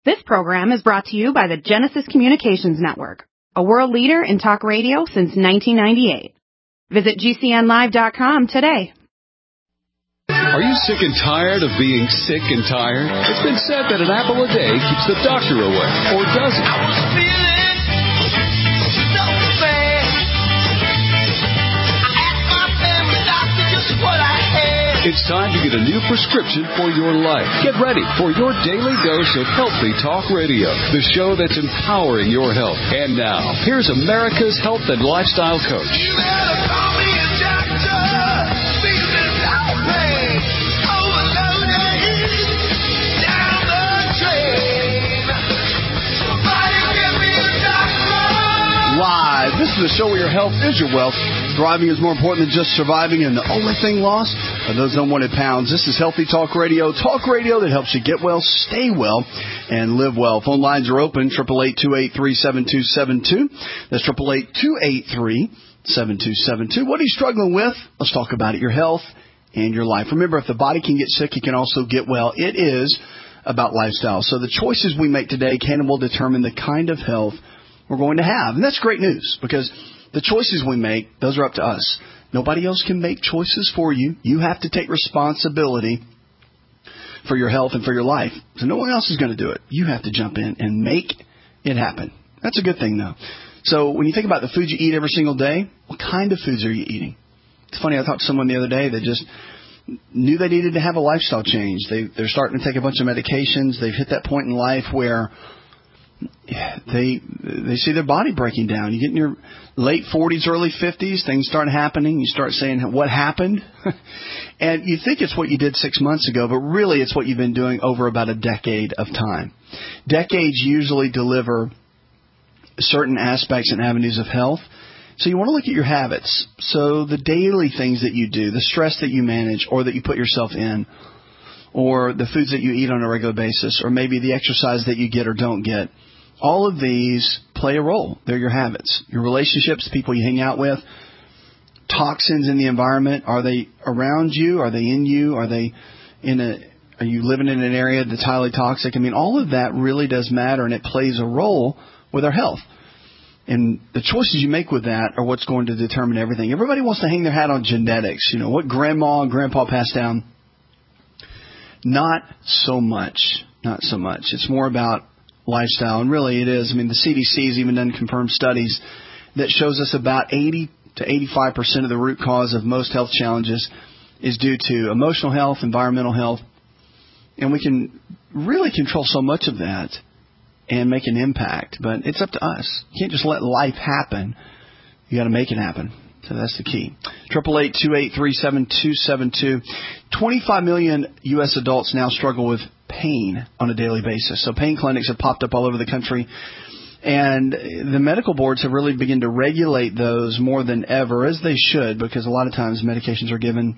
This program is brought to you by the Genesis Communications Network, a world leader in talk radio since 1998. Visit GCNlive.com today. Are you sick and tired of being sick and tired? It's been said that an apple a day keeps the doctor away, or does it? I was feeling so bad. I asked my family doctor just what I had. It's time to get a new prescription for your life. Get ready for your daily dose of Healthy Talk Radio, the show that's empowering your health. And now, here's America's health and lifestyle coach. You better call me a doctor. Feeling no pain. Overloaded. Down the drain. Somebody give me a doctor. Live. This is the show where your health is your wealth. Thriving is more important than just surviving, and the only thing lost are those unwanted pounds. This is Healthy Talk Radio that helps you get well, stay well, and live well. Phone lines are open, 888-283-7272. That's 888-283-7272. What are you struggling with? Let's talk about it, your health and your life. Remember, if the body can get sick, it can also get well. It is about lifestyle. So the choices we make today can and will determine the kind of health we're going to have. And that's great news, because the choices we make, those are up to us. Nobody else can make choices for you. You have to take responsibility for your health and for your life. So no one else is going to do it. You have to jump in and make it happen. That's a good thing, though. So when you think about the food you eat every single day, what kind of foods are you eating? It's funny, I talked to someone the other day that just knew they needed to have a lifestyle change. They're starting to take a bunch of medications. They've hit that point in life where they see their body breaking down. You get in your late 40s, early 50s, things start happening. You start saying, what happened? And you think it's what you did 6 months ago, but really it's what you've been doing over about a decade of time. Decades usually deliver certain aspects and avenues of health. So you want to look at your habits. So the daily things that you do, the stress that you manage or that you put yourself in, or the foods that you eat on a regular basis, or maybe the exercise that you get or don't get. All of these play a role. They're your habits, your relationships, people you hang out with, toxins in the environment. Are they around you? Are they in you? Are you living in an area that's highly toxic? I mean, all of that really does matter, and it plays a role with our health. And the choices you make with that are what's going to determine everything. Everybody wants to hang their hat on genetics. You know, what grandma and grandpa passed down. Not so much. It's more about lifestyle, and really it is. I mean, the CDC has even done confirmed studies that shows us about 80 to 85% of the root cause of most health challenges is due to emotional health, environmental health, and we can really control so much of that and make an impact, but it's up to us. You can't just let life happen. You got to make it happen. So that's the key. 888-283-7272. 25 million U.S. adults now struggle with pain on a daily basis. So pain clinics have popped up all over the country. And the medical boards have really begun to regulate those more than ever, as they should, because a lot of times medications are given,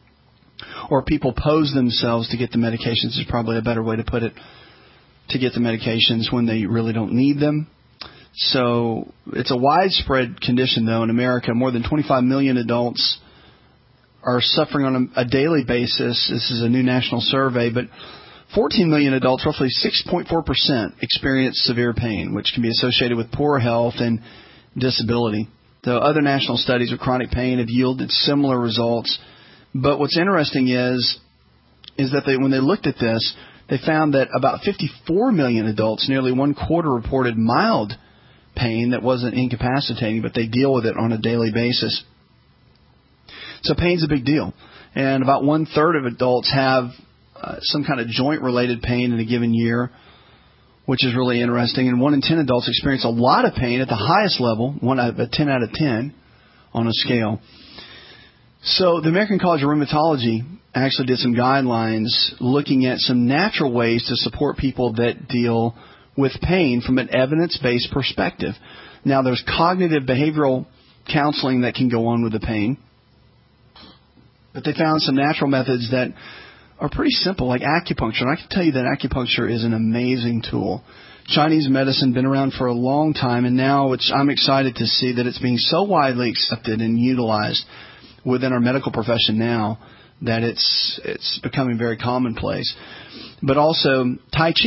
or people pose themselves to get the medications is probably a better way to put it, to get the medications when they really don't need them. So it's a widespread condition, though, in America. More than 25 million adults are suffering on a daily basis. This is a new national survey, but 14 million adults, roughly 6.4%, experience severe pain, which can be associated with poor health and disability. Though other national studies of chronic pain have yielded similar results. But what's interesting is that when they looked at this, they found that about 54 million adults, nearly one quarter, reported mild pain that wasn't incapacitating, but they deal with it on a daily basis. So pain's a big deal. And about 1/3 of adults have some kind of joint-related pain in a given year, which is really interesting. And 1 in 10 adults experience a lot of pain at the highest level, a 10 out of 10 on a scale. So the American College of Rheumatology actually did some guidelines looking at some natural ways to support people that deal with pain from an evidence-based perspective. Now, there's cognitive behavioral counseling that can go on with the pain, but they found some natural methods that are pretty simple, like acupuncture. And I can tell you that acupuncture is an amazing tool. Chinese medicine been around for a long time, and now I'm excited to see that it's being so widely accepted and utilized within our medical profession now that it's becoming very commonplace. But also Tai Chi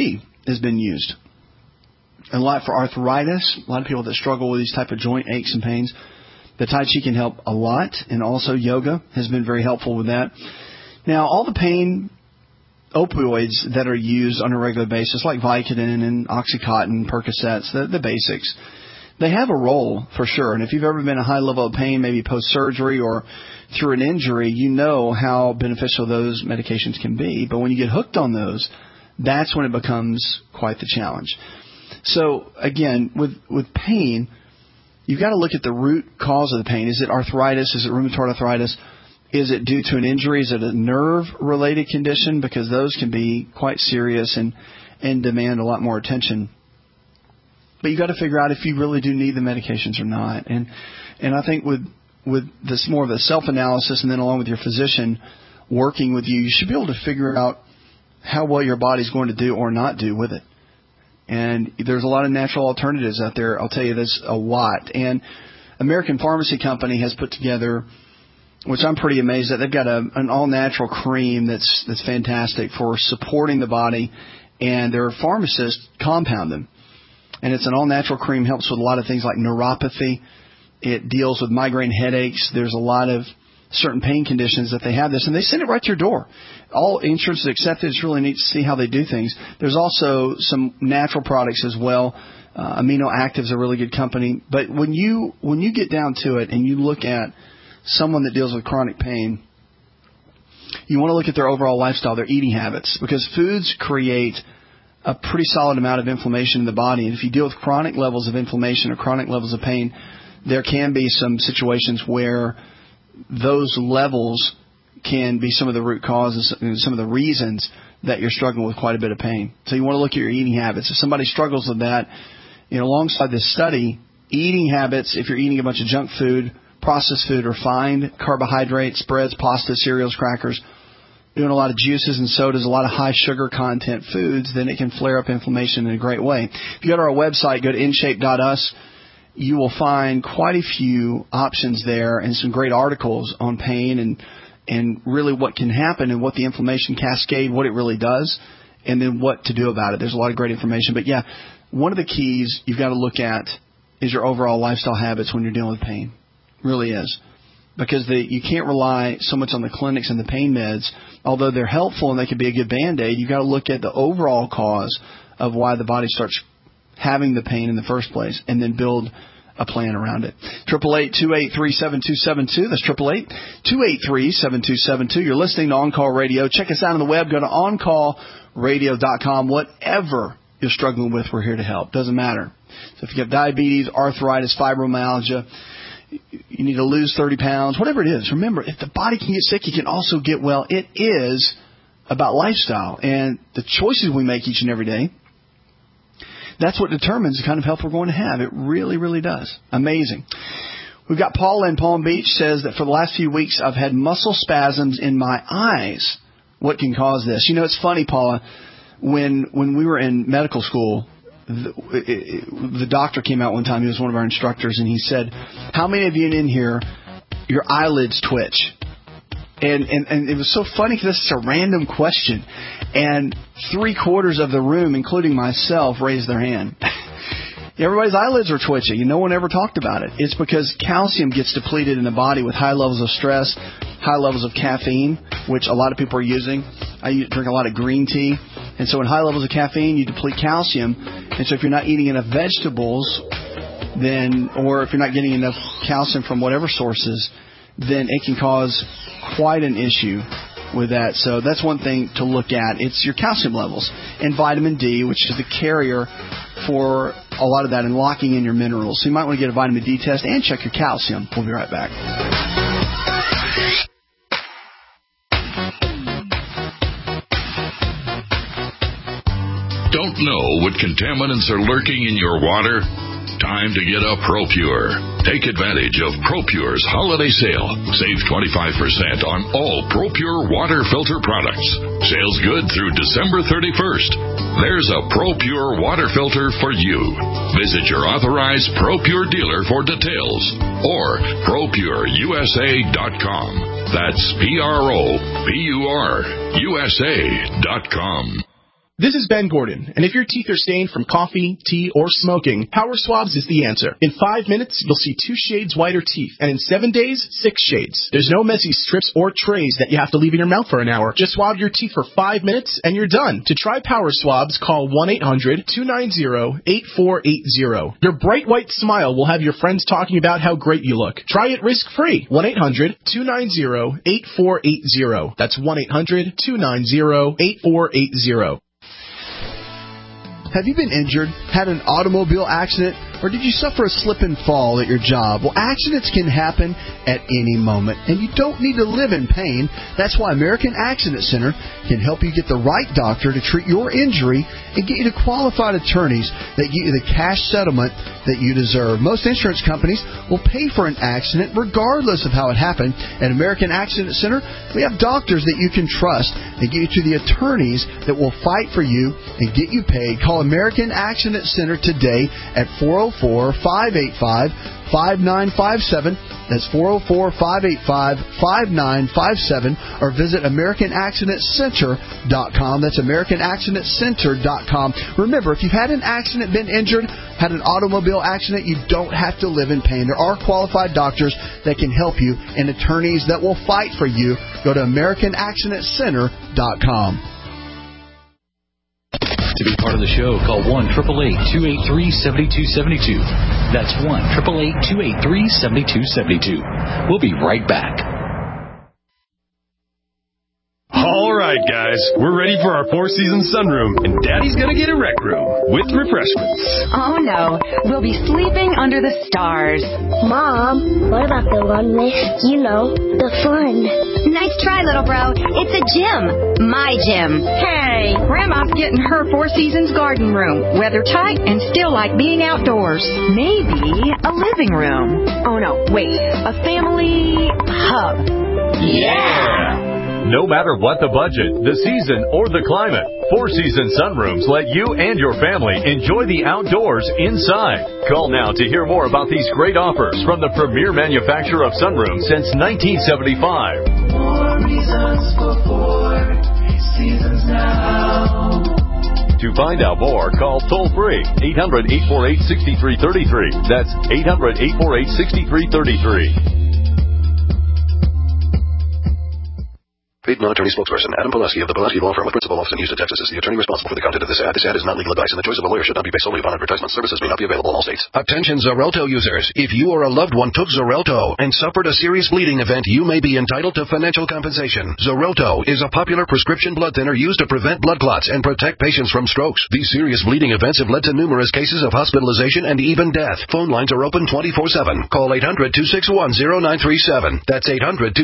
has been used. A lot for arthritis, a lot of people that struggle with these type of joint aches and pains. The Tai Chi can help a lot, and also yoga has been very helpful with that. Now, all the pain opioids that are used on a regular basis, like Vicodin and Oxycontin, Percocets, the basics, they have a role for sure. And if you've ever been in a high level of pain, maybe post-surgery or through an injury, you know how beneficial those medications can be. But when you get hooked on those, that's when it becomes quite the challenge. So, again, with pain, you've got to look at the root cause of the pain. Is it arthritis? Is it rheumatoid arthritis? Is it due to an injury? Is it a nerve-related condition? Because those can be quite serious and demand a lot more attention. But you've got to figure out if you really do need the medications or not. And I think with this more of a self-analysis, and then along with your physician working with you, you should be able to figure out how well your body's going to do or not do with it. And there's a lot of natural alternatives out there. I'll tell you this a lot. And American Pharmacy Company has put together, which I'm pretty amazed at. They've got an all-natural cream that's fantastic for supporting the body, and their pharmacists compound them. And it's an all-natural cream, helps with a lot of things like neuropathy. It deals with migraine headaches. There's a lot of certain pain conditions that they have this, and they send it right to your door. All insurance is accepted. It's really neat to see how they do things. There's also some natural products as well. Amino Active's a really good company. But when you get down to it and you look at someone that deals with chronic pain, you want to look at their overall lifestyle, their eating habits, because foods create a pretty solid amount of inflammation in the body. And if you deal with chronic levels of inflammation or chronic levels of pain, there can be some situations where those levels can be some of the root causes and some of the reasons that you're struggling with quite a bit of pain. So you want to look at your eating habits. If somebody struggles with that, alongside this study, eating habits, if you're eating a bunch of junk food, processed food, refined carbohydrates, breads, pasta, cereals, crackers, doing a lot of juices and sodas, a lot of high sugar content foods, then it can flare up inflammation in a great way. If you go to our website, go to InShape.us, you will find quite a few options there and some great articles on pain and really what can happen and what the inflammation cascade, what it really does, and then what to do about it. There's a lot of great information. But, yeah, one of the keys you've got to look at is your overall lifestyle habits when you're dealing with pain. It really is. Because you can't rely so much on the clinics and the pain meds. Although they're helpful and they can be a good Band-Aid, you've got to look at the overall cause of why the body starts having the pain in the first place, and then build a plan around it. 888-283-7272. That's 888-283-7272. You're listening to On Call Radio. Check us out on the web. Go to OnCallRadio.com. Whatever you're struggling with, we're here to help. Doesn't matter. So if you have diabetes, arthritis, fibromyalgia, you need to lose 30 pounds, whatever it is, remember, if the body can get sick, it can also get well. It is about lifestyle. And the choices we make each and every day, that's what determines the kind of health we're going to have. It really, really does. Amazing. We've got Paula in Palm Beach says that for the last few weeks I've had muscle spasms in my eyes. What can cause this? It's funny, Paula, when we were in medical school, the doctor came out one time. He was one of our instructors, and he said, how many of you in here, your eyelids twitch? And it was so funny because this is a random question. And 3/4 of the room, including myself, raised their hand. Everybody's eyelids are twitching, and no one ever talked about it. It's because calcium gets depleted in the body with high levels of stress, high levels of caffeine, which a lot of people are using. I drink a lot of green tea. And so in high levels of caffeine, you deplete calcium. And so if you're not eating enough vegetables, or if you're not getting enough calcium from whatever sources, then it can cause quite an issue with that. So that's one thing to look at. It's your calcium levels. And vitamin D, which is the carrier for a lot of that and locking in your minerals. So you might want to get a vitamin D test and check your calcium. We'll be right back. Don't know what contaminants are lurking in your water? Time to get a ProPure. Take advantage of ProPure's holiday sale. Save 25% on all ProPure water filter products. Sales good through December 31st. There's a ProPure water filter for you. Visit your authorized ProPure dealer for details or ProPureUSA.com. That's ProPureUSA.com. This is Ben Gordon, and if your teeth are stained from coffee, tea, or smoking, Power Swabs is the answer. In 5 minutes, you'll see 2 shades whiter teeth, and in 7 days, 6 shades. There's no messy strips or trays that you have to leave in your mouth for an hour. Just swab your teeth for 5 minutes, and you're done. To try Power Swabs, call 1-800-290-8480. Your bright white smile will have your friends talking about how great you look. Try it risk-free. 1-800-290-8480. That's 1-800-290-8480. Have you been injured, had an automobile accident, or did you suffer a slip and fall at your job? Well, accidents can happen at any moment, and you don't need to live in pain. That's why American Accident Center can help you get the right doctor to treat your injury and get you to qualified attorneys that get you the cash settlement that you deserve. Most insurance companies will pay for an accident regardless of how it happened. At American Accident Center, we have doctors that you can trust and get you to the attorneys that will fight for you and get you paid. Call American Accident Center today at 404-585-5957. That's 404-585-5957, or visit AmericanAccidentCenter.com. That's AmericanAccidentCenter.com. Remember, if you've had an accident, been injured, had an automobile accident, you don't have to live in pain. There are qualified doctors that can help you and attorneys that will fight for you. Go to AmericanAccidentCenter.com. To be part of the show, call 1-888-283-7272. That's 1-888-283-7272. We'll be right back. All right, guys, we're ready for our four-season sunroom, and Daddy's going to get a rec room with refreshments. Oh, no. We'll be sleeping under the stars. Mom, what about the one with, the fun? Nice try, little bro. It's a gym. My gym. Hey, Grandma's getting her Four Seasons garden room. Weather tight and still like being outdoors. Maybe a living room. Oh, no, wait. A family hub. Yeah! No matter what the budget, the season, or the climate, Four Seasons Sunrooms let you and your family enjoy the outdoors inside. Call now to hear more about these great offers from the premier manufacturer of sunrooms since 1975. More reasons for Four Seasons now. To find out more, call toll-free 800-848-6333. That's 800-848-6333. Piedmont attorney spokesperson Adam Pulaski of the Pulaski Law Firm with principal office in Houston, Texas, is the attorney responsible for the content of this ad. This ad is not legal advice, and the choice of a lawyer should not be based solely upon advertisement. Services may not be available in all states. Attention Xarelto users. If you or a loved one took Xarelto and suffered a serious bleeding event, you may be entitled to financial compensation. Xarelto is a popular prescription blood thinner used to prevent blood clots and protect patients from strokes. These serious bleeding events have led to numerous cases of hospitalization and even death. Phone lines are open 24/7. Call 800-261-0937. That's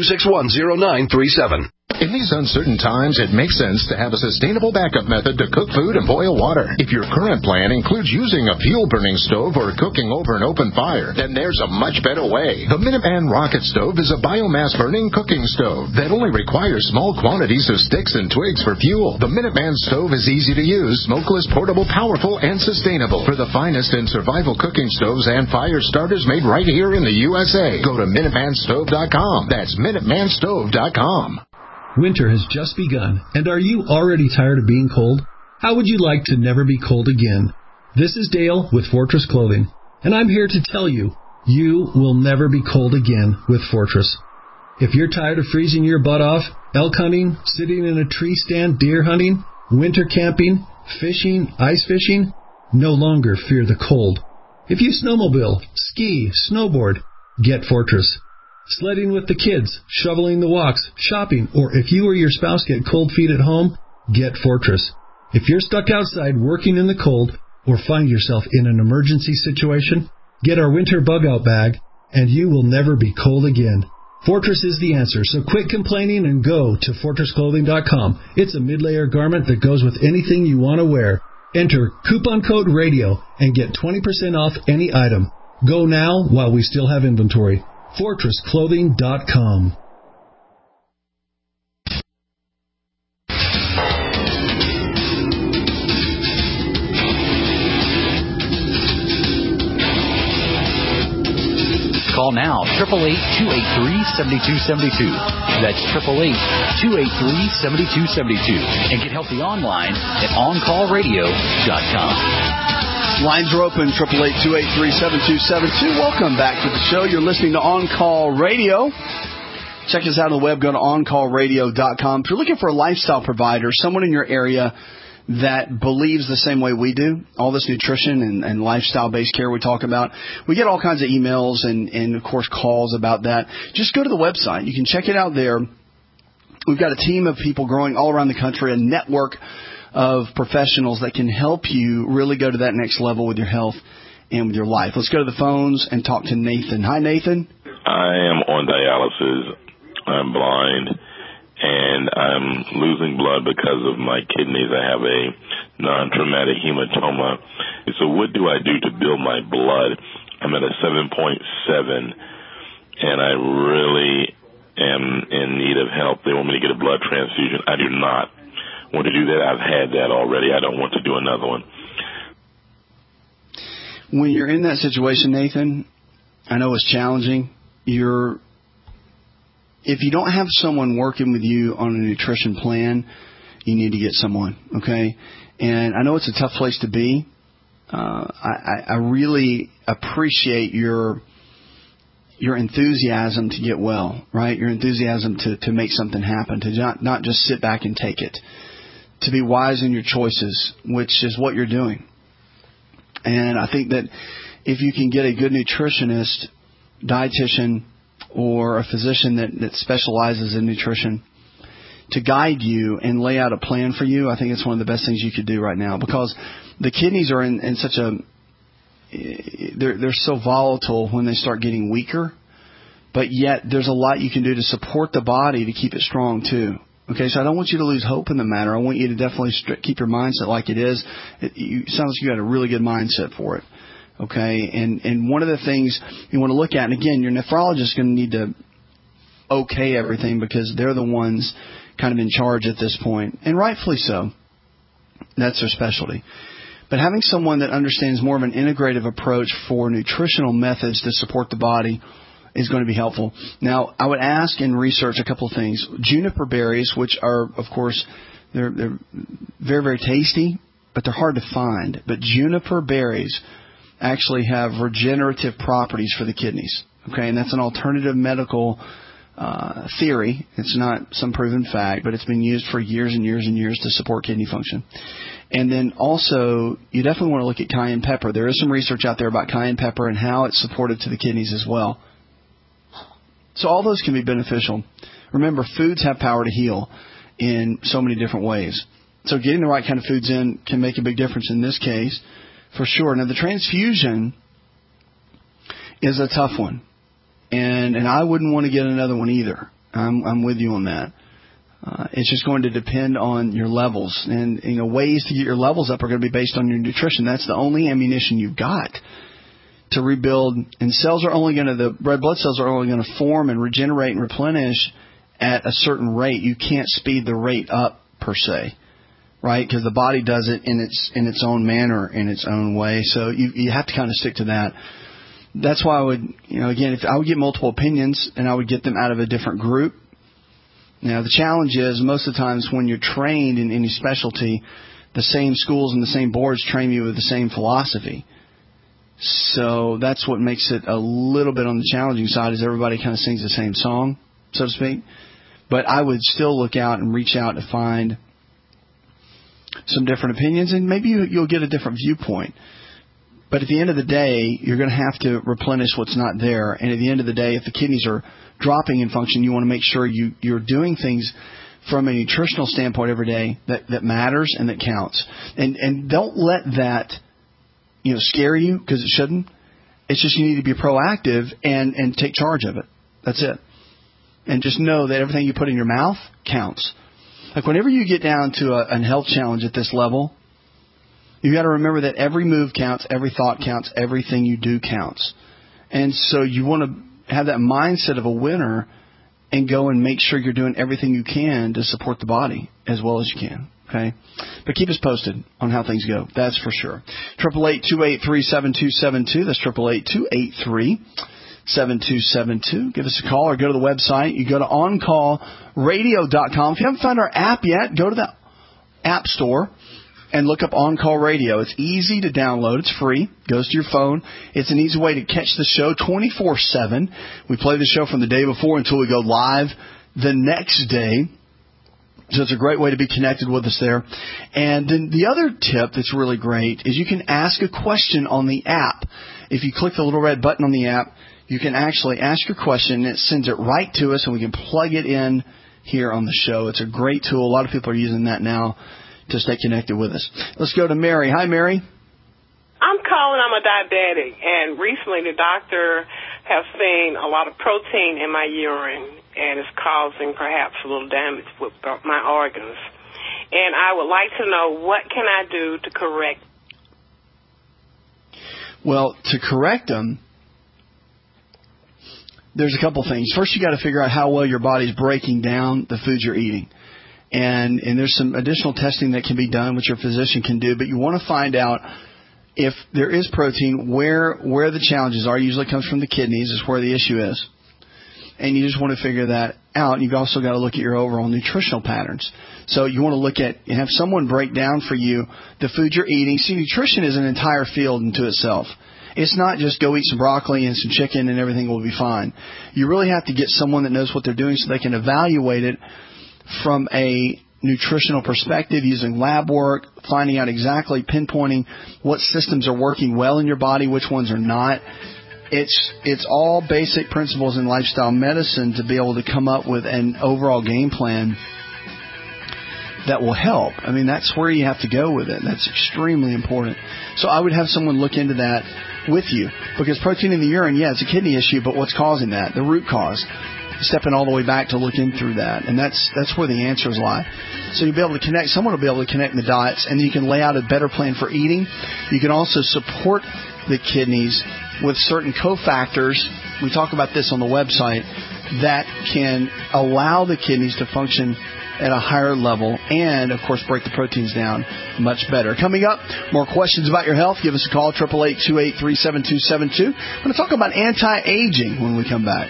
800-261-0937. In these uncertain times, it makes sense to have a sustainable backup method to cook food and boil water. If your current plan includes using a fuel-burning stove or cooking over an open fire, then there's a much better way. The Minuteman Rocket Stove is a biomass-burning cooking stove that only requires small quantities of sticks and twigs for fuel. The Minuteman Stove is easy to use, smokeless, portable, powerful, and sustainable. For the finest in survival cooking stoves and fire starters made right here in the USA, go to MinutemanStove.com. That's MinutemanStove.com. Winter has just begun, and are you already tired of being cold? How would you like to never be cold again? This is Dale with Fortress Clothing, and I'm here to tell you, you will never be cold again with Fortress. If you're tired of freezing your butt off, elk hunting, sitting in a tree stand, deer hunting, winter camping, fishing, ice fishing, no longer fear the cold. If you snowmobile, ski, snowboard, get Fortress. Sledding with the kids, shoveling the walks, shopping, or if you or your spouse get cold feet at home, get Fortress. If you're stuck outside working in the cold or find yourself in an emergency situation, get our winter bug-out bag, and you will never be cold again. Fortress is the answer, so quit complaining and go to FortressClothing.com. It's a mid-layer garment that goes with anything you want to wear. Enter coupon code RADIO and get 20% off any item. Go now while we still have inventory. FortressClothing.com. Call now, 888-283-7272. That's 888-283-7272. And get healthy online at OnCallRadio.com. Lines are open, 888-283-7272. Welcome back to the show. You're listening to On Call Radio. Check us out on the web. Go to OnCallRadio.com. If you're looking for a lifestyle provider, someone in your area that believes the same way we do, all this nutrition and lifestyle-based care we talk about, we get all kinds of emails and, of course, calls about that. Just go to the website. You can check it out there. We've got a team of people growing all around the country, a network of professionals that can help you really go to that next level with your health and with your life. Let's go to the phones and talk to Nathan. Hi, Nathan. I am on dialysis. I'm blind, and I'm losing blood because of my kidneys. I have a non-traumatic hematoma. So what do I do to build my blood? I'm at a 7.7, and I really am in need of help. They want me to get a blood transfusion. I do not want to do that. I've had that already. I don't want to do another one. When you're in that situation, Nathan, I know it's challenging. If you don't have someone working with you on a nutrition plan, you need to get someone, okay? And I know it's a tough place to be. I really appreciate your enthusiasm to get well, right? Your enthusiasm to make something happen, to not just sit back and take it, to be wise in your choices, which is what you're doing. And I think that if you can get a good nutritionist, dietitian, or a physician that specializes in nutrition to guide you and lay out a plan for you, I think it's one of the best things you could do right now, because the kidneys are in such they're so volatile when they start getting weaker, but yet there's a lot you can do to support the body to keep it strong too. Okay, so I don't want you to lose hope in the matter. I want you to definitely keep your mindset like it is. It sounds like you got a really good mindset for it. Okay, and one of the things you want to look at, and again, your nephrologist is going to need to okay everything because they're the ones kind of in charge at this point, and rightfully so. That's their specialty. But having someone that understands more of an integrative approach for nutritional methods to support the body is going to be helpful. Now, I would ask and research a couple of things. Juniper berries, which are, of course, they're very, very tasty, but they're hard to find. But juniper berries actually have regenerative properties for the kidneys. Okay, and that's an alternative medical theory. It's not some proven fact, but it's been used for years and years and years to support kidney function. And then also, you definitely want to look at cayenne pepper. There is some research out there about cayenne pepper and how it's supportive to the kidneys as well. So all those can be beneficial. Remember, foods have power to heal in so many different ways. So getting the right kind of foods in can make a big difference in this case, for sure. Now, the transfusion is a tough one, and I wouldn't want to get another one either. I'm with you on that. It's just going to depend on your levels, and ways to get your levels up are going to be based on your nutrition. That's the only ammunition you've got to rebuild. And the red blood cells are only going to form and regenerate and replenish at a certain rate. You can't speed the rate up per se. Right, because the body does it in its own manner, in its own way. So you have to kind of stick to that. That's why I would, again, if I would get multiple opinions and I would get them out of a different group. Now, the challenge is most of the times when you're trained in any specialty, the same schools and the same boards train you with the same philosophy. So that's what makes it a little bit on the challenging side, is everybody kind of sings the same song, so to speak. But I would still look out and reach out to find some different opinions, and maybe you'll get a different viewpoint. But at the end of the day, you're going to have to replenish what's not there. And at the end of the day, if the kidneys are dropping in function, you want to make sure you're doing things from a nutritional standpoint every day that matters and that counts. And don't let that scare you, because it shouldn't. It's just you need to be proactive and take charge of it. That's it. And just know that everything you put in your mouth counts. Like whenever you get down to a health challenge at this level, you got to remember that every move counts, every thought counts, everything you do counts. And so you want to have that mindset of a winner and go and make sure you're doing everything you can to support the body as well as you can. Okay? But keep us posted on how things go. That's for sure. 888-283-7272. That's 7272. Give us a call or go to the website. You go to OnCallRadio.com. If you haven't found our app yet, go to the App Store and look up On Call Radio. It's easy to download. It's free. Goes to your phone. It's an easy way to catch the show 24/7. We play the show from the day before until we go live the next day. So it's a great way to be connected with us there. And then the other tip that's really great is you can ask a question on the app. If you click the little red button on the app, you can actually ask your question, and it sends it right to us, and we can plug it in here on the show. It's a great tool. A lot of people are using that now to stay connected with us. Let's go to Mary. Hi, Mary. I'm calling. I'm a diabetic, and recently the doctor has seen a lot of protein in my urine, and it's causing perhaps a little damage with my organs. And I would like to know, what can I do to correct? Well, to correct them, there's a couple things. First, you got to figure out how well your body's breaking down the foods you're eating. And there's some additional testing that can be done, which your physician can do. But you want to find out if there is protein, where the challenges are. Usually it comes from the kidneys is where the issue is. And you just want to figure that out. And you've also got to look at your overall nutritional patterns. So you want to look at and have someone break down for you the food you're eating. See, nutrition is an entire field into itself. It's not just go eat some broccoli and some chicken and everything will be fine. You really have to get someone that knows what they're doing so they can evaluate it from a nutritional perspective, using lab work, finding out exactly, pinpointing what systems are working well in your body, which ones are not. It's all basic principles in lifestyle medicine to be able to come up with an overall game plan that will help. I mean, that's where you have to go with it. That's extremely important. So I would have someone look into that with you, because protein in the urine, yeah, it's a kidney issue, but what's causing that? The root cause. Stepping all the way back to look in through that. And that's where the answers lie. So you'll be able to connect, someone will be able to connect the dots, and then you can lay out a better plan for eating. You can also support the kidneys with certain cofactors. We talk about this on the website that can allow the kidneys to function at a higher level and, of course, break the proteins down much better. Coming up, more questions about your health. Give us a call, 888-283-7272. I'm going to talk about anti-aging when we come back.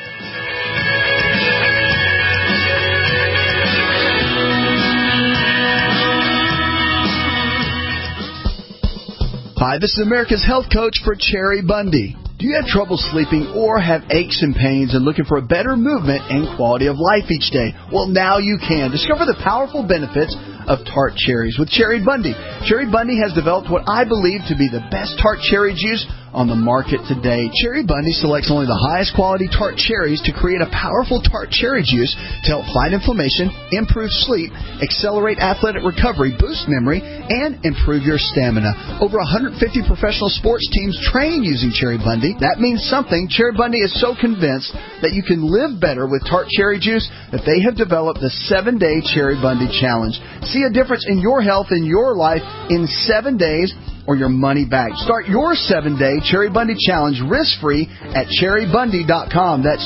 Hi, this is America's Health Coach for Cherry Bundy. Do you have trouble sleeping or have aches and pains and looking for a better movement and quality of life each day? Well, now you can. Discover the powerful benefits of tart cherries with Cherry Bundy. Cherry Bundy has developed what I believe to be the best tart cherry juice on the market today. Cherry Bundy selects only the highest quality tart cherries to create a powerful tart cherry juice to help fight inflammation, improve sleep, accelerate athletic recovery, boost memory, and improve your stamina. Over 150 professional sports teams train using Cherry Bundy. That means something. Cherry Bundy is so convinced that you can live better with tart cherry juice that they have developed the 7-Day Cherry Bundy Challenge. See a difference in your health and your life in 7 days or your money back. Start your 7-Day Cherry Bundy Challenge risk-free at cherrybundy.com. That's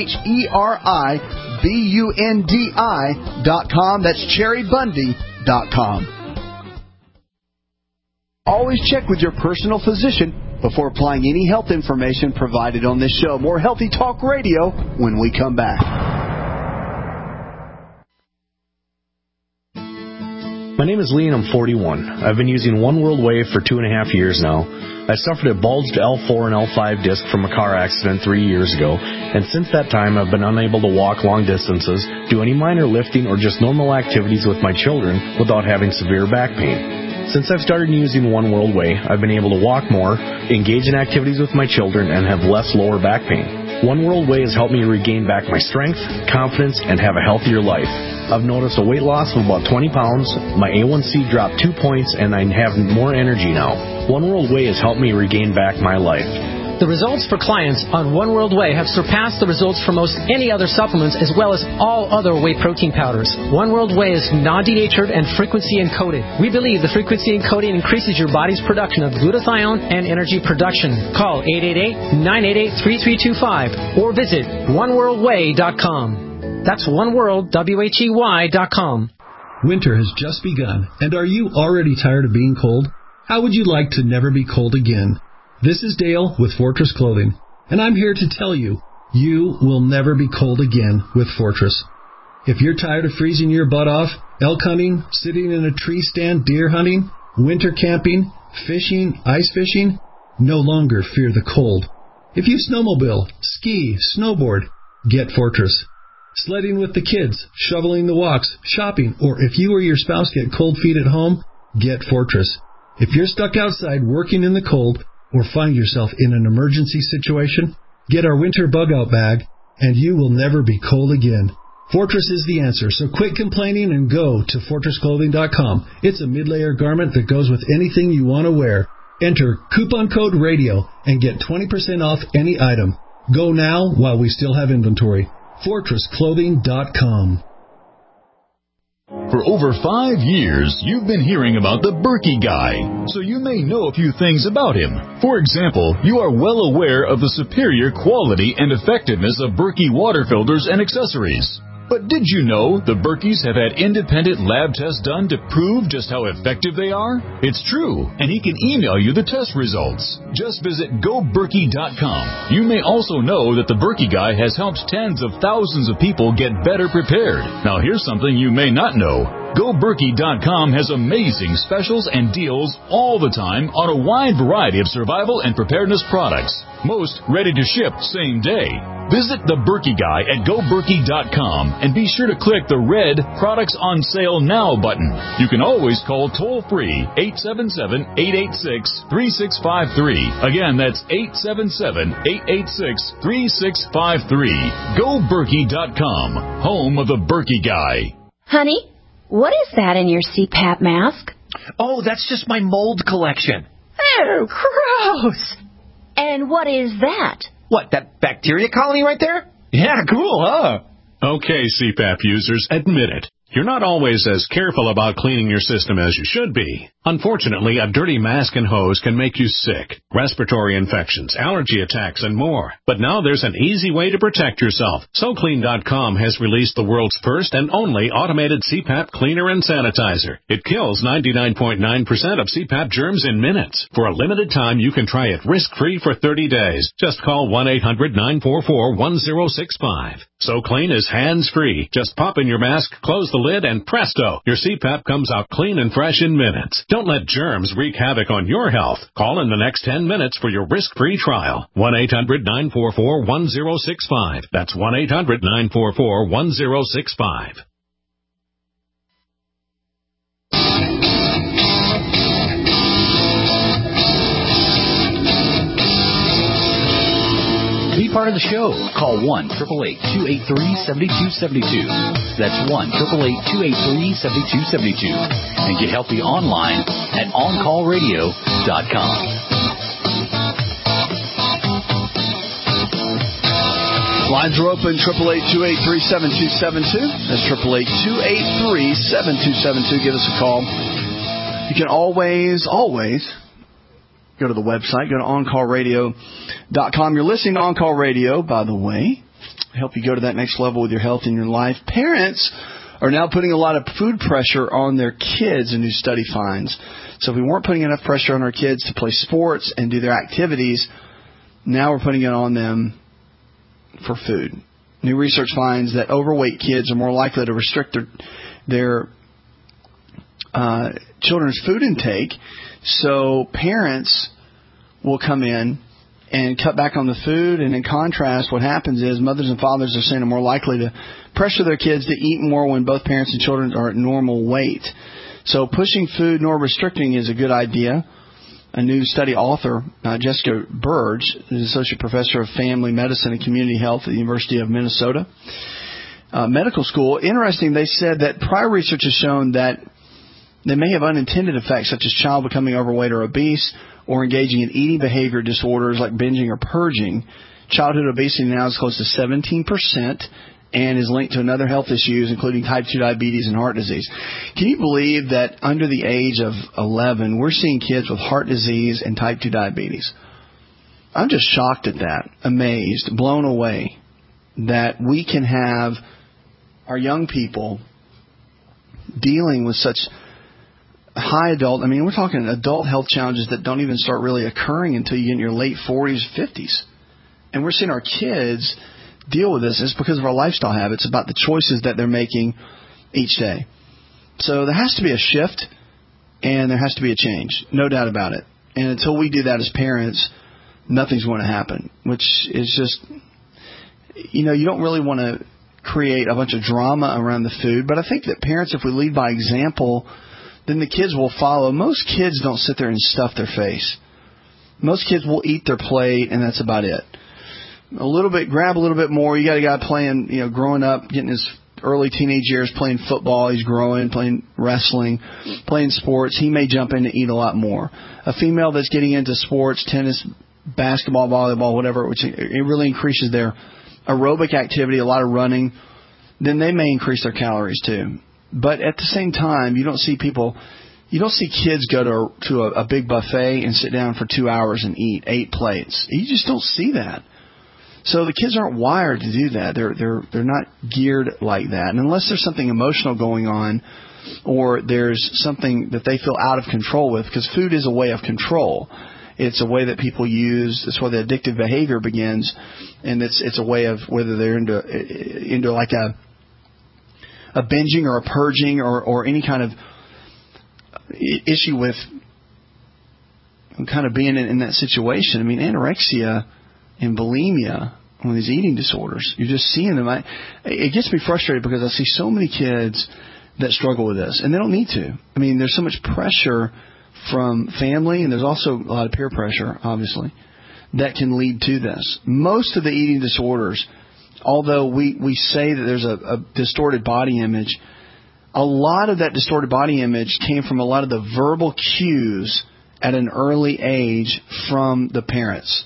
CHERIBUNDI.com. That's cherrybundy.com. Always check with your personal physician before applying any health information provided on this show. More Healthy Talk Radio when we come back. My name is Lee and I'm 41. I've been using One World Wave for 2.5 years now. I suffered a bulged L4 and L5 disc from a car accident 3 years ago, and since that time I've been unable to walk long distances, do any minor lifting, or just normal activities with my children without having severe back pain. Since I've started using One World Way, I've been able to walk more, engage in activities with my children, and have less lower back pain. One World Way has helped me regain back my strength, confidence, and have a healthier life. I've noticed a weight loss of about 20 pounds, my A1C dropped 2 points, and I have more energy now. One World Way has helped me regain back my life. The results for clients on One World Way have surpassed the results for most any other supplements, as well as all other whey protein powders. One World Way is non-denatured and frequency encoded. We believe the frequency encoding increases your body's production of glutathione and energy production. Call 888-988-3325 or visit oneworldway.com. That's oneworld.com. Winter has just begun, and are you already tired of being cold? How would you like to never be cold again? This is Dale with Fortress Clothing. And I'm here to tell you, you will never be cold again with Fortress. If you're tired of freezing your butt off, elk hunting, sitting in a tree stand, deer hunting, winter camping, fishing, ice fishing, no longer fear the cold. If you snowmobile, ski, snowboard, get Fortress. Sledding with the kids, shoveling the walks, shopping, or if you or your spouse get cold feet at home, get Fortress. If you're stuck outside working in the cold or find yourself in an emergency situation, get our winter bug-out bag, and you will never be cold again. Fortress is the answer, so quit complaining and go to FortressClothing.com. It's a mid-layer garment that goes with anything you want to wear. Enter coupon code RADIO and get 20% off any item. Go now while we still have inventory. FortressClothing.com. For over 5 years, you've been hearing about the Berkey Guy, so you may know a few things about him. For example, you are well aware of the superior quality and effectiveness of Berkey water filters and accessories. But did you know the Berkeys have had independent lab tests done to prove just how effective they are? It's true, and he can email you the test results. Just visit GoBerkey.com. You may also know that the Berkey Guy has helped tens of thousands of people get better prepared. Now here's something you may not know. GoBerkey.com has amazing specials and deals all the time on a wide variety of survival and preparedness products. Most ready to ship same day. Visit the Berkey Guy at GoBerkey.com and be sure to click the red Products on Sale Now button. You can always call toll-free 877-886-3653. Again, that's 877-886-3653. GoBerkey.com, home of the Berkey Guy. Honey, what is that in your CPAP mask? Oh, that's just my mold collection. Oh, gross. And what is that? What, that bacteria colony right there? Yeah, cool, huh? Okay, CPAP users, admit it. You're not always as careful about cleaning your system as you should be. Unfortunately, a dirty mask and hose can make you sick, respiratory infections, allergy attacks, and more. But now there's an easy way to protect yourself. SoClean.com has released the world's first and only automated CPAP cleaner and sanitizer. It kills 99.9% of CPAP germs in minutes. For a limited time, you can try it risk-free for 30 days. Just call 1-800-944-1065. SoClean is hands-free. Just pop in your mask, close the lid, and presto, your CPAP comes out clean and fresh in minutes. Don't let germs wreak havoc on your health. Call in the next 10 minutes for your risk-free trial. 1-800-944-1065. That's 1-800-944-1065. Be part of the show. Call 1-888-283-7272. That's 1-888-283-7272. And get healthy online at OnCallRadio.com. Lines are open, 888-283-7272. That's 888-283-7272. Give us a call. You can always go to the website. Go to OnCallRadio.com. You're listening to On Call Radio, by the way. Help you go to that next level with your health in your life. Parents are now putting a lot of food pressure on their kids, a new study finds. So if we weren't putting enough pressure on our kids to play sports and do their activities, now we're putting it on them for food. New research finds that overweight kids are more likely to restrict their children's food intake. So parents will come in and cut back on the food, and in contrast, what happens is mothers and fathers are saying are more likely to pressure their kids to eat more when both parents and children are at normal weight. So pushing food nor restricting is a good idea. A new study author, Jessica Burge, is Associate Professor of Family Medicine and Community Health at the University of Minnesota Medical School. Interesting, they said that prior research has shown that they may have unintended effects such as child becoming overweight or obese or engaging in eating behavior disorders like binging or purging. Childhood obesity now is close to 17% and is linked to another health issues, including type 2 diabetes and heart disease. Can you believe that under the age of 11, we're seeing kids with heart disease and type 2 diabetes? I'm just shocked at that, amazed, blown away that we can have our young people dealing with such high adult, we're talking adult health challenges that don't even start really occurring until you get in your late 40s, 50s. And we're seeing our kids deal with this. It's because of our lifestyle habits, about the choices that they're making each day. So there has to be a shift, and there has to be a change, no doubt about it. And until we do that as parents, nothing's going to happen, which is just, you don't really want to create a bunch of drama around the food. But I think that parents, if we lead by example, then the kids will follow. Most kids don't sit there and stuff their face. Most kids will eat their plate, and that's about it. Grab a little bit more. You got a guy playing, growing up, getting his early teenage years, playing football. He's growing, playing wrestling, playing sports. He may jump in to eat a lot more. A female that's getting into sports, tennis, basketball, volleyball, whatever, which it really increases their aerobic activity, a lot of running, then they may increase their calories too. But at the same time, you don't see kids go to a big buffet and sit down for 2 hours and eat 8 plates. You just don't see that. So the kids aren't wired to do that. They're not geared like that. And unless there's something emotional going on, or there's something that they feel out of control with, because food is a way of control. It's a way that people use. It's where the addictive behavior begins, and it's a way of whether they're into like a binging or a purging or any kind of issue with kind of being in that situation. I mean, anorexia and bulimia, one of these eating disorders, you're just seeing them. It gets me frustrated because I see so many kids that struggle with this, and they don't need to. I mean, there's so much pressure from family, and there's also a lot of peer pressure, obviously, that can lead to this. Most of the eating disorders, although we say that there's a distorted body image, a lot of that distorted body image came from a lot of the verbal cues at an early age from the parents.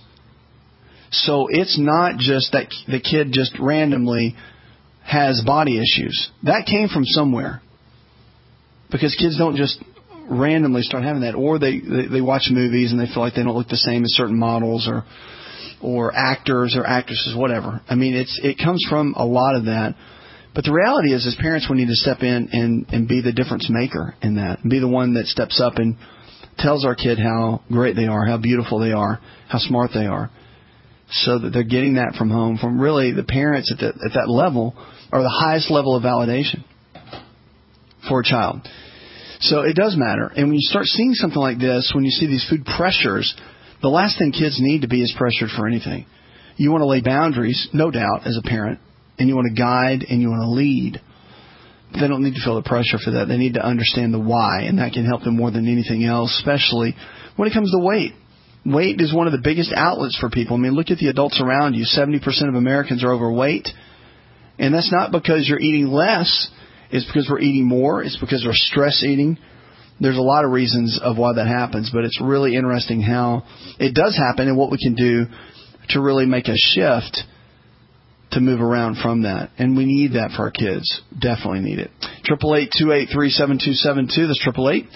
So it's not just that the kid just randomly has body issues. That came from somewhere. Because kids don't just randomly start having that, or they watch movies and they feel like they don't look the same as certain models or actors or actresses, whatever. I mean, it comes from a lot of that. But the reality is, as parents, we need to step in and be the difference maker in that. Be the one that steps up and tells our kid how great they are, how beautiful they are, how smart they are. So that they're getting that from home, from really the parents at that level, are the highest level of validation for a child. So it does matter. And when you start seeing something like this, when you see these food pressures, the last thing kids need to be is pressured for anything. You want to lay boundaries, no doubt, as a parent, and you want to guide and you want to lead. But they don't need to feel the pressure for that. They need to understand the why, and that can help them more than anything else, especially when it comes to weight. Weight is one of the biggest outlets for people. I mean, look at the adults around you. 70% of Americans are overweight. And that's not because you're eating less. It's because we're eating more. It's because we're stress eating. There's a lot of reasons of why that happens. But it's really interesting how it does happen and what we can do to really make a shift to move around from that. And we need that for our kids. Definitely need it. 888-283-7272. That's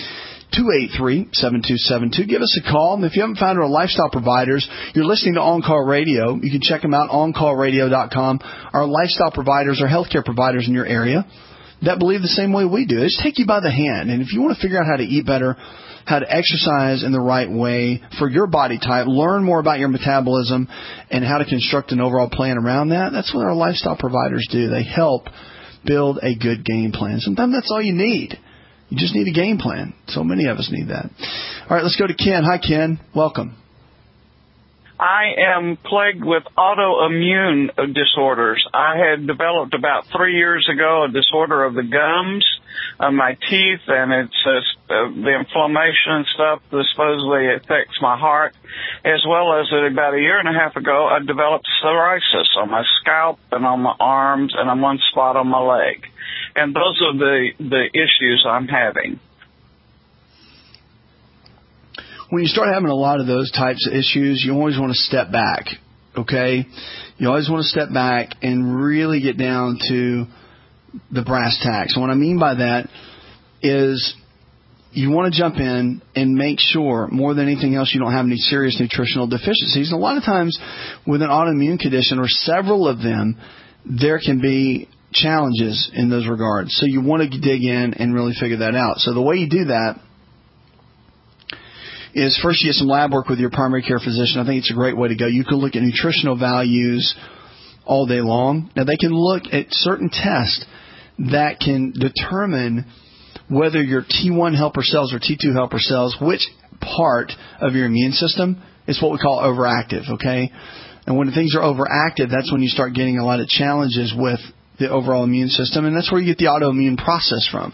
888-283-7272. Give us a call. And if you haven't found our lifestyle providers, you're listening to On Call Radio. You can check them out, oncallradio.com. Our lifestyle providers are healthcare providers in your area that believe the same way we do. They just take you by the hand. And if you want to figure out how to eat better, how to exercise in the right way for your body type, learn more about your metabolism and how to construct an overall plan around that, that's what our lifestyle providers do. They help build a good game plan. Sometimes that's all you need. You just need a game plan. So many of us need that. All right, let's go to Ken. Hi, Ken. Welcome. I am plagued with autoimmune disorders. I had developed about 3 years ago a disorder of the gums, my teeth, and it's the inflammation and stuff that supposedly affects my heart, as well as about a year and a half ago, I developed psoriasis on my scalp and on my arms and on one spot on my leg. And those are the issues I'm having. When you start having a lot of those types of issues, you always want to step back, okay? You always want to step back and really get down to the brass tacks. And what I mean by that is you want to jump in and make sure, more than anything else, you don't have any serious nutritional deficiencies. And a lot of times with an autoimmune condition, or several of them, there can be challenges in those regards. So you want to dig in and really figure that out. So the way you do that is first you get some lab work with your primary care physician. I think it's a great way to go. You can look at nutritional values all day long. Now, they can look at certain tests that can determine whether your T1 helper cells or T2 helper cells, which part of your immune system is what we call overactive, okay? And when things are overactive, that's when you start getting a lot of challenges with the overall immune system, and that's where you get the autoimmune process from.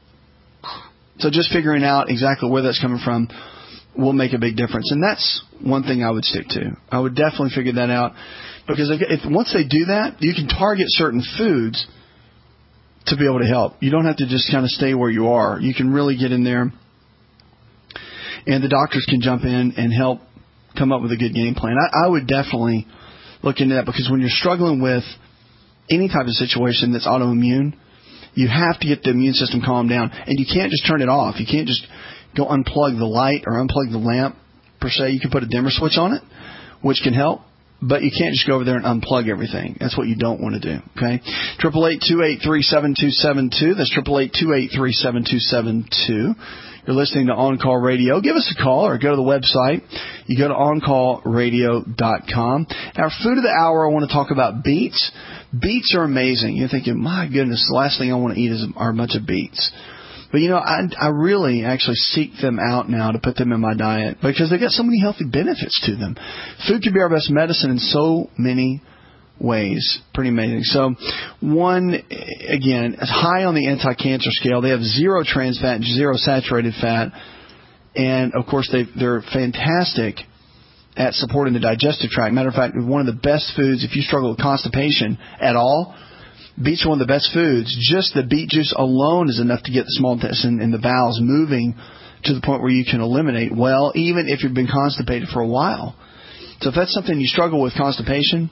So just figuring out exactly where that's coming from will make a big difference. And that's one thing I would stick to. I would definitely figure that out. Because if once they do that, you can target certain foods to be able to help. You don't have to just kind of stay where you are. You can really get in there, and the doctors can jump in and help come up with a good game plan. I would definitely look into that, because when you're struggling with any type of situation that's autoimmune, you have to get the immune system calmed down. And you can't just turn it off. You can't just go unplug the light or unplug the lamp, per se. You can put a dimmer switch on it, which can help. But you can't just go over there and unplug everything. That's what you don't want to do, okay? 888-283-7272. That's 888-283-7272. You're listening to On Call Radio. Give us a call or go to the website. You go to OnCallRadio.com. Our food of the hour, I want to talk about beets. Beets are amazing. You're thinking, my goodness, the last thing I want to eat are a bunch of beets. But, you know, I really actually seek them out now to put them in my diet because they've got so many healthy benefits to them. Food can be our best medicine in so many ways. Pretty amazing. So, one, again, is high on the anti-cancer scale. They have zero trans fat, zero saturated fat. And, of course, they're fantastic at supporting the digestive tract. Matter of fact, one of the best foods, if you struggle with constipation at all, beets are one of the best foods. Just the beet juice alone is enough to get the small intestine and the bowels moving to the point where you can eliminate well, even if you've been constipated for a while. So if that's something you struggle with, constipation,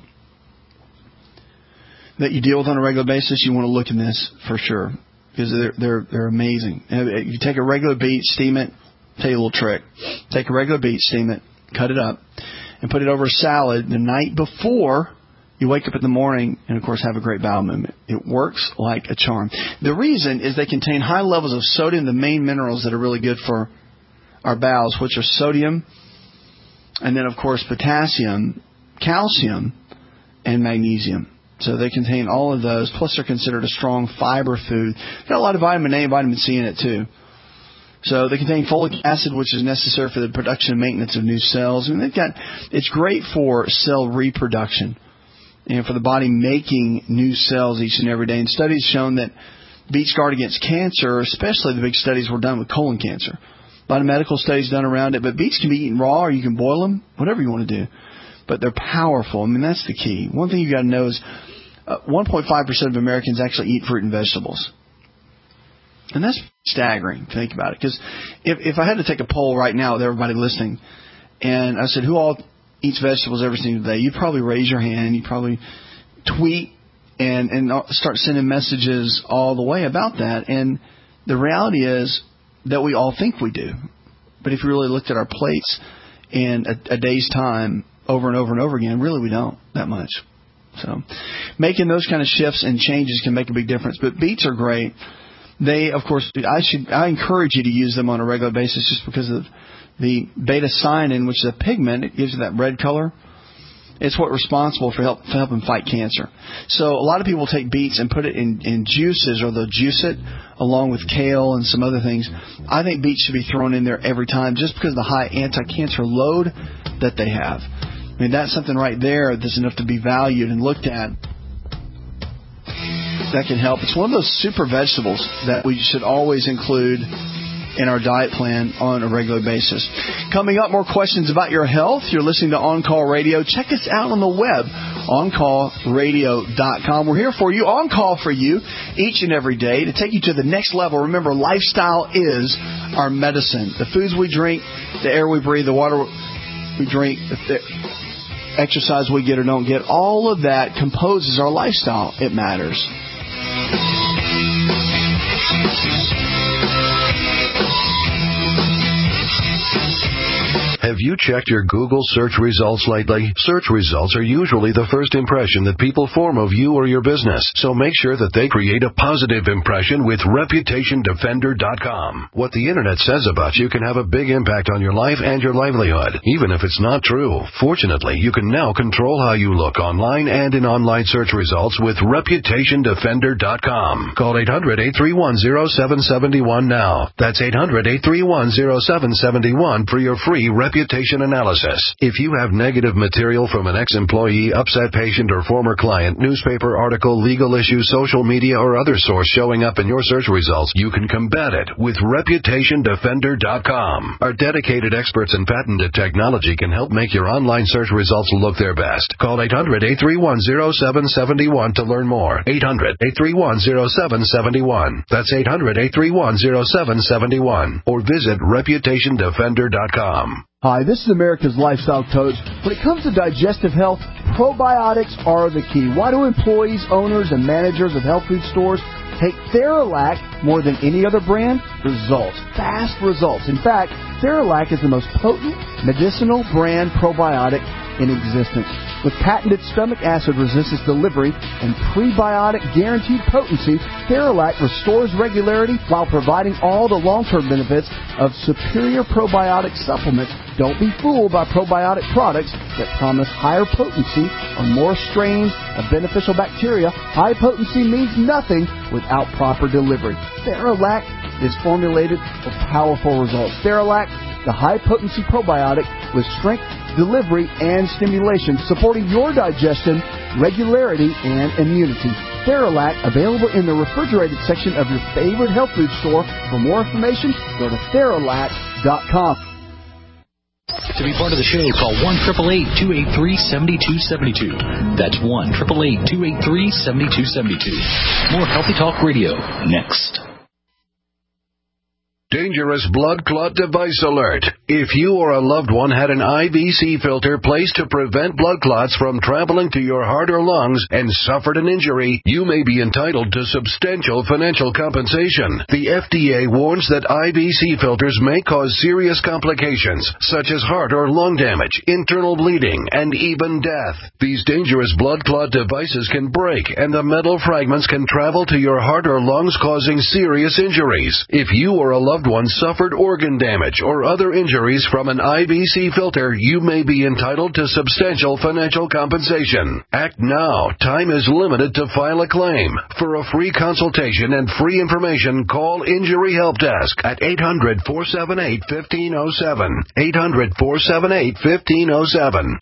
that you deal with on a regular basis, you want to look in this for sure, because they're amazing. If you take a regular beet, steam it. I'll tell you a little trick. Take a regular beet, steam it, cut it up, and put it over a salad the night before you wake up in the morning, and, of course, have a great bowel movement. It works like a charm. The reason is they contain high levels of sodium, the main minerals that are really good for our bowels, which are sodium, and then, of course, potassium, calcium, and magnesium. So they contain all of those, plus they're considered a strong fiber food. Got a lot of vitamin A and vitamin C in it, too. So they contain folic acid, which is necessary for the production and maintenance of new cells. I mean, it's great for cell reproduction and for the body making new cells each and every day. And studies shown that beets guard against cancer, especially the big studies were done with colon cancer. A lot of medical studies done around it, but beets can be eaten raw or you can boil them, whatever you want to do. But they're powerful. I mean, that's the key. One thing you got to know is 1.5% of Americans actually eat fruit and vegetables. And that's staggering to think about it. Because if I had to take a poll right now with everybody listening, and I said, who all eats vegetables every single day, you'd probably raise your hand. You'd probably tweet and start sending messages all the way about that. And the reality is that we all think we do. But if you really looked at our plates in a day's time over and over and over again, really we don't that much. So making those kind of shifts and changes can make a big difference. But beets are great. They, of course, I encourage you to use them on a regular basis just because of the beta-cyanin, which is a pigment. It gives you that red color. It's what's responsible for helping fight cancer. So a lot of people take beets and put it in juices, or they'll juice it along with kale and some other things. I think beets should be thrown in there every time just because of the high anti-cancer load that they have. I mean, that's something right there that's enough to be valued and looked at. That can help. It's one of those super vegetables that we should always include in our diet plan on a regular basis. Coming up, more questions about your health. You're listening to On Call Radio. Check us out on the web, OnCallRadio.com. We're here for you, on call for you, each and every day to take you to the next level. Remember, lifestyle is our medicine. The foods we drink, the air we breathe, the water we drink, the exercise we get or don't get, all of that composes our lifestyle. It matters. Have you checked your Google search results lately? Search results are usually the first impression that people form of you or your business, so make sure that they create a positive impression with ReputationDefender.com. What the Internet says about you can have a big impact on your life and your livelihood, even if it's not true. Fortunately, you can now control how you look online and in online search results with ReputationDefender.com. Call 800-831-0771 now. That's 800-831-0771 for your free reputation analysis. If you have negative material from an ex-employee, upset patient, or former client, newspaper article, legal issue, social media, or other source showing up in your search results, you can combat it with ReputationDefender.com. Our dedicated experts in patented technology can help make your online search results look their best. Call 800-831-0771 to learn more. 800-831-0771. That's 800-831-0771. Or visit ReputationDefender.com. Hi, this is America's Lifestyle Coach. When it comes to digestive health, probiotics are the key. Why do employees, owners, and managers of health food stores take Theralac more than any other brand? Results. Fast results. In fact, Theralac is the most potent medicinal brand probiotic in existence. With patented stomach acid resistance delivery and prebiotic guaranteed potency, Theralac restores regularity while providing all the long-term benefits of superior probiotic supplements. Don't be fooled by probiotic products that promise higher potency or more strains of beneficial bacteria. High potency means nothing without proper delivery. Theralac is formulated for powerful results. Theralac, the high-potency probiotic with strength, delivery, and stimulation, supporting your digestion, regularity, and immunity. Theralac, available in the refrigerated section of your favorite health food store. For more information, go to Theralac.com. To be part of the show, call 1-888-283-7272. That's 1-888-283-7272. More Healthy Talk Radio next. Dangerous blood clot device alert. If you or a loved one had an IVC filter placed to prevent blood clots from traveling to your heart or lungs and suffered an injury, you may be entitled to substantial financial compensation. The FDA warns that IVC filters may cause serious complications, such as heart or lung damage, internal bleeding, and even death. These dangerous blood clot devices can break, and the metal fragments can travel to your heart or lungs, causing serious injuries. If you or a loved one suffered organ damage or other injuries from an IVC filter, you may be entitled to substantial financial compensation. Act now. Time is limited to file a claim. For a free consultation and free information, call Injury Help Desk at 800-478-1507. 800-478-1507.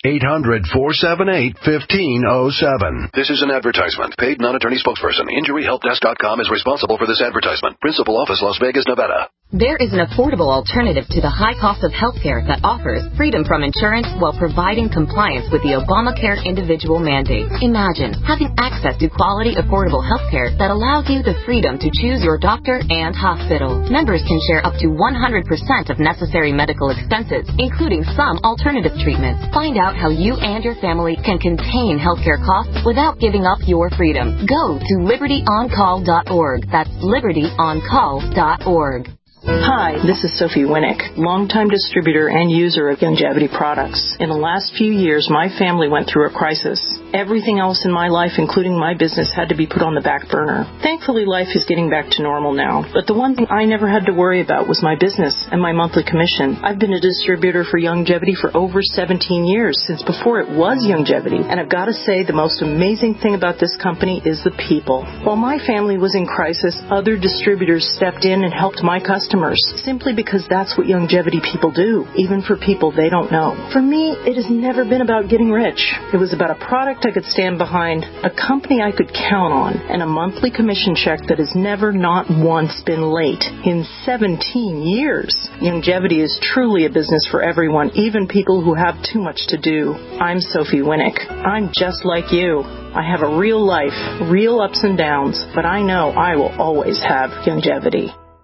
800-478-1507. This is an advertisement. Paid non-attorney spokesperson. InjuryHelpDesk.com is responsible for this advertisement. Principal office, Las Vegas, Nevada. There is an affordable alternative to the high cost of health care that offers freedom from insurance while providing compliance with the Obamacare individual mandate. Imagine having access to quality, affordable health care that allows you the freedom to choose your doctor and hospital. Members can share up to 100% of necessary medical expenses, including some alternative treatments. Find out how you and your family can contain healthcare costs without giving up your freedom. Go to LibertyOnCall.org. That's LibertyOnCall.org. Hi, this is Sophie Winnick, longtime distributor and user of Youngevity products. In the last few years, my family went through a crisis. Everything else in my life, including my business, had to be put on the back burner. Thankfully, life is getting back to normal now. But the one thing I never had to worry about was my business and my monthly commission. I've been a distributor for Youngevity for over 17 years, since before it was Youngevity. And I've got to say, the most amazing thing about this company is the people. While my family was in crisis, other distributors stepped in and helped my customers, simply because that's what Youngevity people do, even for people they don't know. For me, it has never been about getting rich. It was about a product I could stand behind, a company I could count on, and a monthly commission check that has never, not once, been late in 17 years. Youngevity is truly a business for everyone, even people who have too much to do. I'm Sophie Winnick. I'm just like you. I have a real life, real ups and downs, but I know I will always have Youngevity.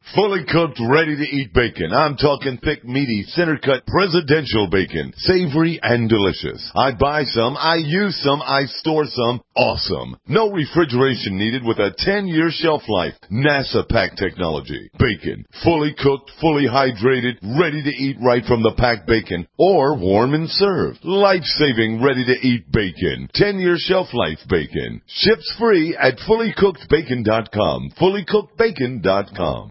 Fully cooked, ready-to-eat bacon. I'm talking thick, meaty, center-cut, presidential bacon. Savory and delicious. I buy some, I use some, I store some. Awesome. No refrigeration needed with a 10-year shelf life. NASA pack technology. Bacon. Fully cooked, fully hydrated, ready to eat right from the packed bacon. Or warm and served. Life-saving, ready-to-eat bacon. 10-year shelf life bacon. Ships free at fullycookedbacon.com. Fullycookedbacon.com.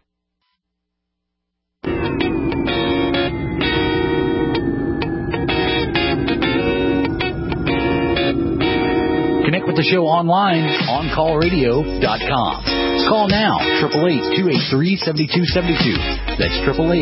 Connect with the show online, OnCallRadio.com. Call now, 888-283-7272. That's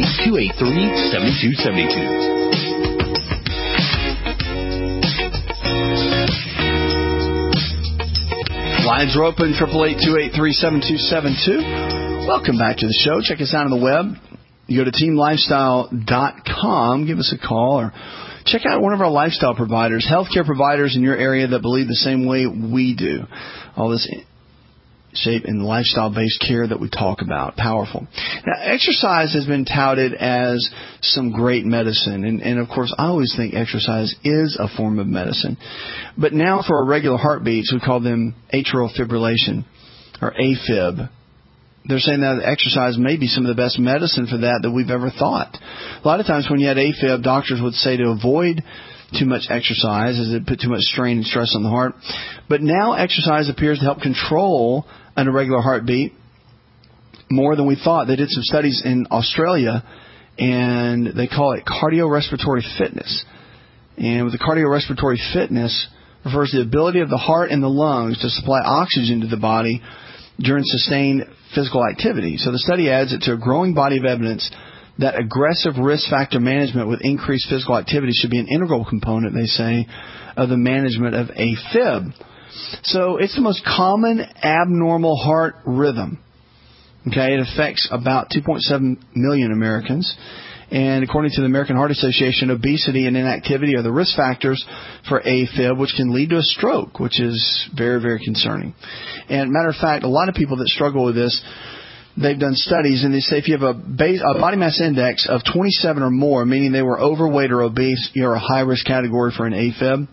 888-283-7272. Lines are open, 888-283-7272. Welcome back to the show. Check us out on the web. You go to teamlifestyle.com, give us a call, or check out one of our lifestyle providers, healthcare providers in your area that believe the same way we do. All this shape and lifestyle-based care that we talk about. Powerful. Now, exercise has been touted as some great medicine. And of course, I always think exercise is a form of medicine. But now for irregular heartbeats, we call them atrial fibrillation, or AFib. They're saying that exercise may be some of the best medicine for that we've ever thought. A lot of times when you had AFib, doctors would say to avoid too much exercise as it put too much strain and stress on the heart. But now exercise appears to help control an irregular heartbeat more than we thought. They did some studies in Australia, and they call it cardiorespiratory fitness. And with the cardiorespiratory fitness refers to the ability of the heart and the lungs to supply oxygen to the body during sustained physical activity. So the study adds it to a growing body of evidence that aggressive risk factor management with increased physical activity should be an integral component, they say, of the management of AFib. So it's the most common abnormal heart rhythm. Okay, it affects about 2.7 million Americans. And according to the American Heart Association, obesity and inactivity are the risk factors for AFib, which can lead to a stroke, which is very, very concerning. And matter of fact, a lot of people that struggle with this, they've done studies, and they say if you have a body mass index of 27 or more, meaning they were overweight or obese, you're a high-risk category for an AFib,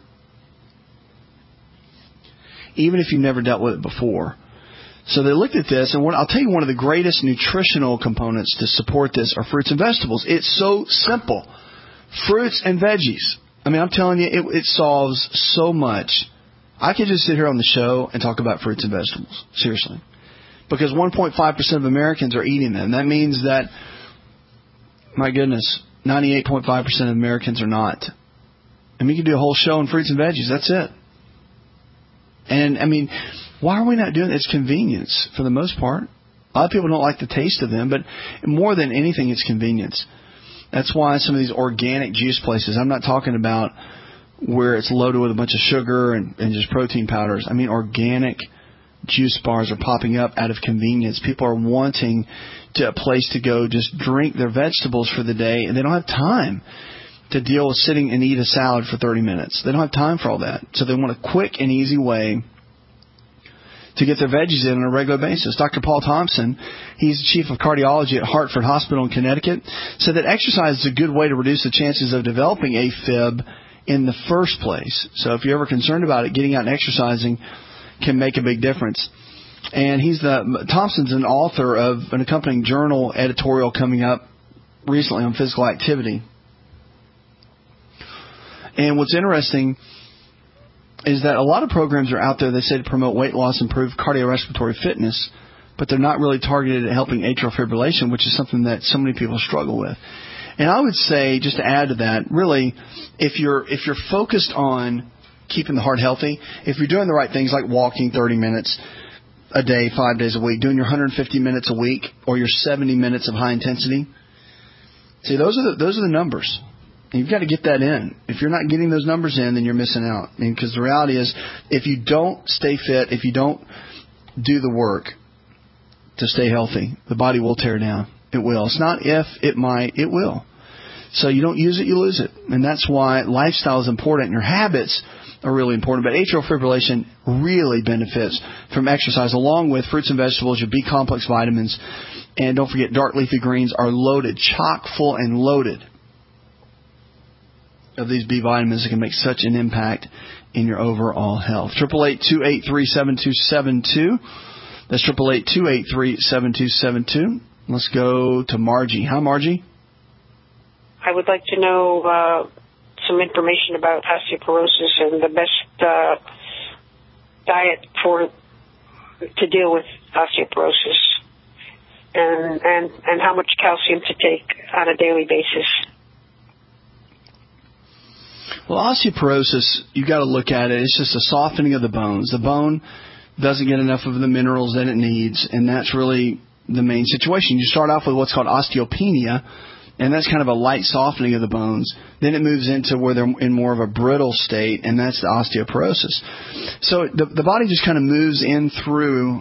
even if you've never dealt with it before. So they looked at this, and I'll tell you one of the greatest nutritional components to support this are fruits and vegetables. It's so simple. Fruits and veggies. I mean, I'm telling you, it solves so much. I could just sit here on the show and talk about fruits and vegetables. Seriously. Because 1.5% of Americans are eating them. That means that, my goodness, 98.5% of Americans are not. I mean, you can do a whole show on fruits and veggies. That's it. And, I mean, why are we not doing it? It's convenience for the most part. A lot of people don't like the taste of them, but more than anything, it's convenience. That's why some of these organic juice places, I'm not talking about where it's loaded with a bunch of sugar and just protein powders. I mean, organic juice bars are popping up out of convenience. People are wanting a place to go just drink their vegetables for the day, and they don't have time to deal with sitting and eat a salad for 30 minutes. They don't have time for all that. So they want a quick and easy way to get their veggies in on a regular basis. Dr. Paul Thompson, he's the chief of cardiology at Hartford Hospital in Connecticut, said that exercise is a good way to reduce the chances of developing AFib in the first place. So if you're ever concerned about it, getting out and exercising can make a big difference. And Thompson's an author of an accompanying journal editorial coming up recently on physical activity. And what's interesting is that a lot of programs are out there, they say, to promote weight loss, improve cardiorespiratory fitness, but they're not really targeted at helping atrial fibrillation, which is something that so many people struggle with. And I would say, just to add to that, really, if you're focused on keeping the heart healthy, if you're doing the right things like walking 30 minutes a day, 5 days a week, doing your 150 minutes a week, or your 70 minutes of high intensity, see, those are the numbers. And you've got to get that in. If you're not getting those numbers in, then you're missing out. I mean, because the reality is, if you don't stay fit, if you don't do the work to stay healthy, the body will tear down. It will. It's not if, it might, it will. So you don't use it, you lose it. And that's why lifestyle is important, and your habits are really important. But atrial fibrillation really benefits from exercise, along with fruits and vegetables, your B-complex vitamins. And don't forget, dark leafy greens are loaded, chock full and loaded of these B vitamins that can make such an impact in your overall health. 888-283-7272. That's 888-283-7272. Let's go to Margie. Hi, Margie. I would like to know some information about osteoporosis and the best diet to deal with osteoporosis, and how much calcium to take on a daily basis. Well, osteoporosis, you got to look at it. It's just a softening of the bones. The bone doesn't get enough of the minerals that it needs, and that's really the main situation. You start off with what's called osteopenia, and that's kind of a light softening of the bones. Then it moves into where they're in more of a brittle state, and that's the osteoporosis. So the body just kind of moves in through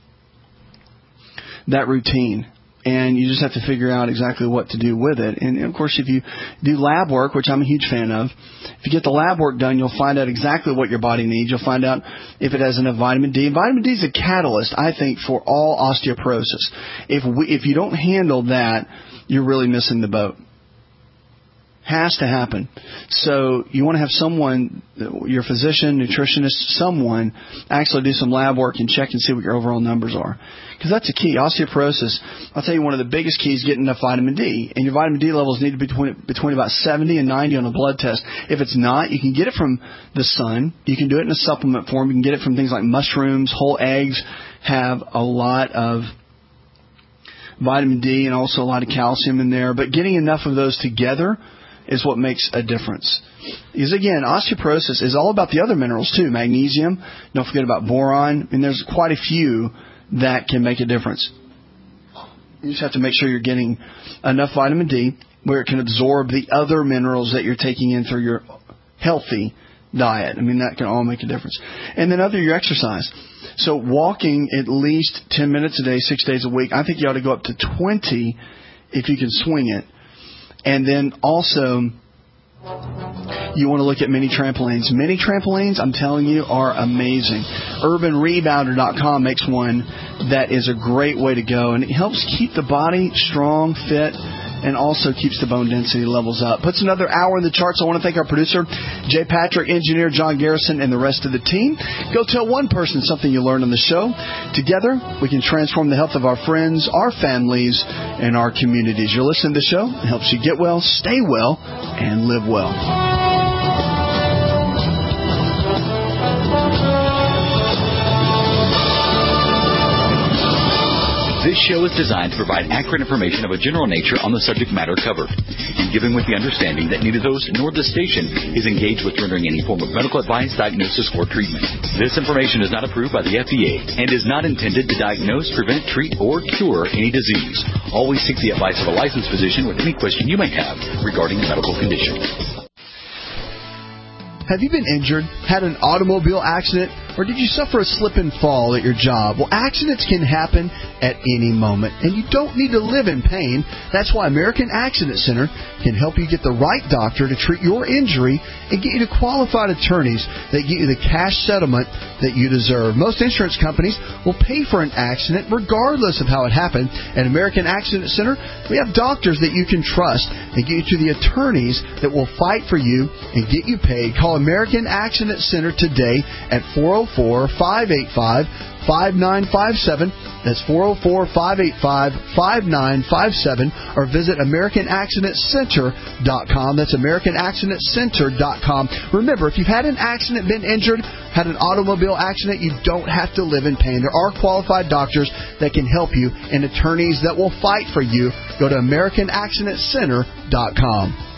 that routine, and you just have to figure out exactly what to do with it. And, of course, if you do lab work, which I'm a huge fan of, if you get the lab work done, you'll find out exactly what your body needs. You'll find out if it has enough vitamin D. And vitamin D is a catalyst, I think, for all osteoporosis. If you don't handle that, you're really missing the boat. Has to happen. So you want to have someone, your physician, nutritionist, someone actually do some lab work and check and see what your overall numbers are. Because that's a key. Osteoporosis, I'll tell you, one of the biggest keys is getting enough vitamin D. And your vitamin D levels need to be between about 70 and 90 on a blood test. If it's not, you can get it from the sun. You can do it in a supplement form. You can get it from things like mushrooms. Whole eggs have a lot of vitamin D and also a lot of calcium in there. But getting enough of those together is what makes a difference. Because, again, osteoporosis is all about the other minerals, too. Magnesium, don't forget about boron, and there's quite a few that can make a difference. You just have to make sure you're getting enough vitamin D where it can absorb the other minerals that you're taking in through your healthy diet. I mean, that can all make a difference. And then your exercise. So walking at least 10 minutes a day, 6 days a week. I think you ought to go up to 20 if you can swing it. And then also, you want to look at mini trampolines. Mini trampolines, I'm telling you, are amazing. UrbanRebounder.com makes one that is a great way to go. And it helps keep the body strong, fit, and also keeps the bone density levels up. Puts another hour in the charts. I want to thank our producer, Jay Patrick, engineer John Garrison, and the rest of the team. Go tell one person something you learned on the show. Together, we can transform the health of our friends, our families, and our communities. You're listening to the show. It helps you get well, stay well, and live well. This show is designed to provide accurate information of a general nature on the subject matter covered, and given with the understanding that neither host nor the station is engaged with rendering any form of medical advice, diagnosis, or treatment. This information is not approved by the FDA and is not intended to diagnose, prevent, treat, or cure any disease. Always seek the advice of a licensed physician with any question you may have regarding a medical condition. Have you been injured, had an automobile accident, or did you suffer a slip and fall at your job? Well, accidents can happen at any moment, and you don't need to live in pain. That's why American Accident Center can help you get the right doctor to treat your injury and get you to qualified attorneys that get you the cash settlement that you deserve. Most insurance companies will pay for an accident regardless of how it happened. At American Accident Center, we have doctors that you can trust and get you to the attorneys that will fight for you and get you paid. Call American Accident Center today at 404-585-5957. That's 404-585-5957. Or visit AmericanAccidentCenter.com. That's AmericanAccidentCenter.com. Remember, if you've had an accident, been injured, had an automobile accident, you don't have to live in pain. There are qualified doctors that can help you and attorneys that will fight for you. Go to AmericanAccidentCenter.com.